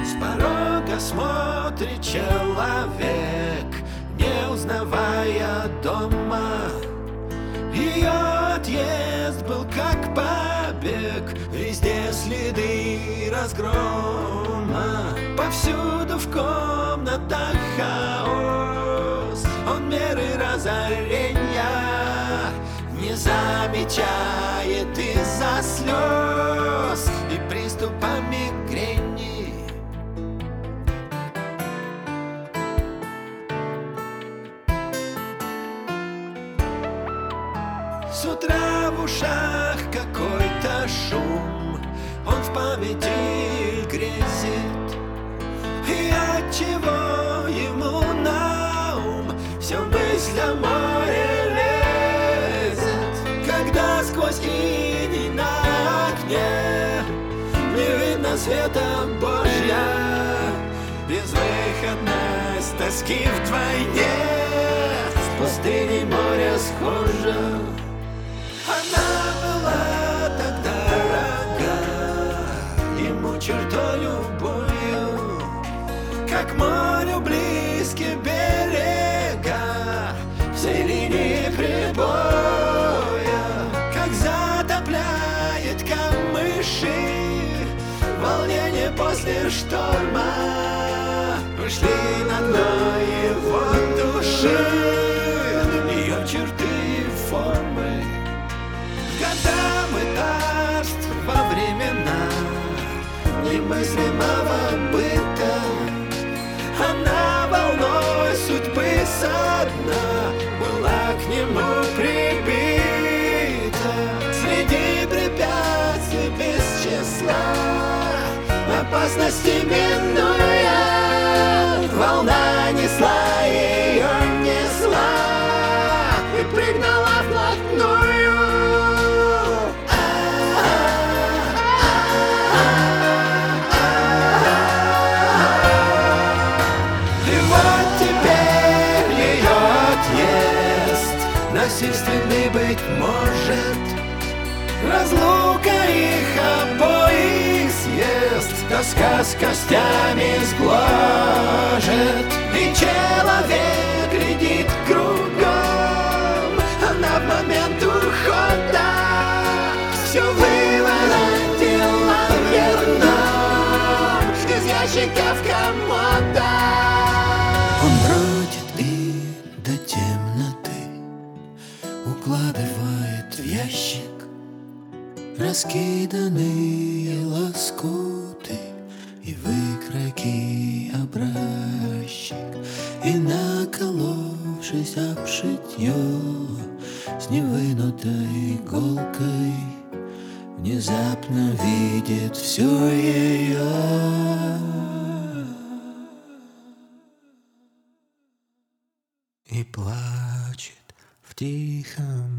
С порога смотрит человек, не узнавая дома. Ее отъезд был как побег, везде следы разгрома. Повсюду в комнатах хаос, он меры разорения не замечает из-за слез и приступа мигрени. С утра в ушах какой-то шум, он в памяти грезит. И отчего ему на ум все мысль о море лезет, когда сквозь иней на окне не видно света Божья. Безвыходность тоски вдвойне с пустыней моря схожа. Она была так дорога ему чертой любовью, как морю близкие берега всей линии прибоя, как затопляет камыши волнение после шторма. Ушли на дно его души ее черты и формы. Года мытарств во времена немыслимого быта, она волной судьбы со дна была к нему прибита. Среди препятствий без числа, опасности минуя, волна несла ее, несла и пригнала вплотную. Насильственный, быть может, разлука их обоих съест, тоска с костями сгложит, и человек глядит кругом. Она в момент ухода все выворотила вверх из ящиков комода. Он бродит и до темноты укладывает в ящик раскиданные лоскуты и выкройки образчик, и наколовшись об шитье с невынутой иголкой, внезапно видит все ее и плачет в тихом